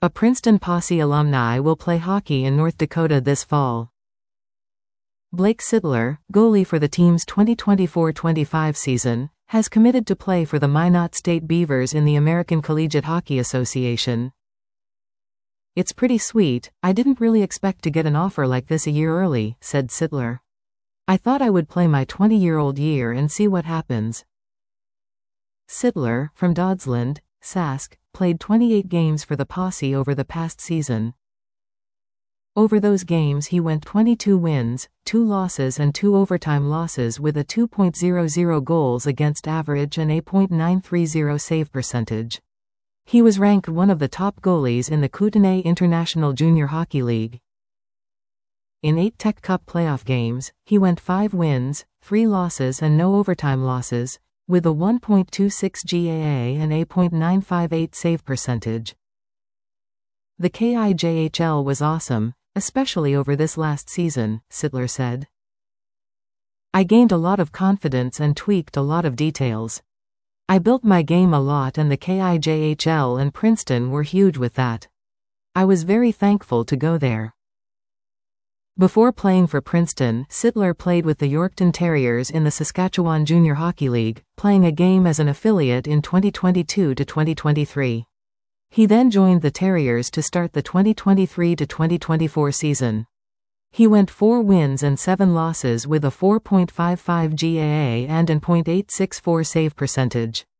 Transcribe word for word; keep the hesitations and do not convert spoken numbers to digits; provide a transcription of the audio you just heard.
A Princeton Posse alumni will play hockey in North Dakota this fall. Blake Sittler, goalie for the team's twenty twenty-four twenty-five season, has committed to play for the Minot State Beavers in the American Collegiate Hockey Association. "It's pretty sweet. I didn't really expect to get an offer like this a year early," said Sittler. "I thought I would play my twenty-year-old year and see what happens." Sittler, from Doddsland, Sask, played twenty-eight games for the Posse over the past season. Over those games he went twenty-two wins, two losses and two overtime losses with a two point oh oh goals against average and a point nine three oh save percentage. He was ranked one of the top goalies in the Kootenay International Junior Hockey League. In eight Tech Cup playoff games, he went five wins, three losses and no overtime losses, with a one point two six G A A and a point nine five eight save percentage. "The K I J H L was awesome, especially over this last season," Sittler said. "I gained a lot of confidence and tweaked a lot of details. I built my game a lot and the K I J H L and Princeton were huge with that. I was very thankful to go there." Before playing for Princeton, Sittler played with the Yorkton Terriers in the Saskatchewan Junior Hockey League, playing a game as an affiliate in twenty twenty-two to twenty twenty-three. He then joined the Terriers to start the twenty twenty-three to twenty twenty-four season. He went four wins and seven losses with a four point five five G A A and an point eight six four save percentage.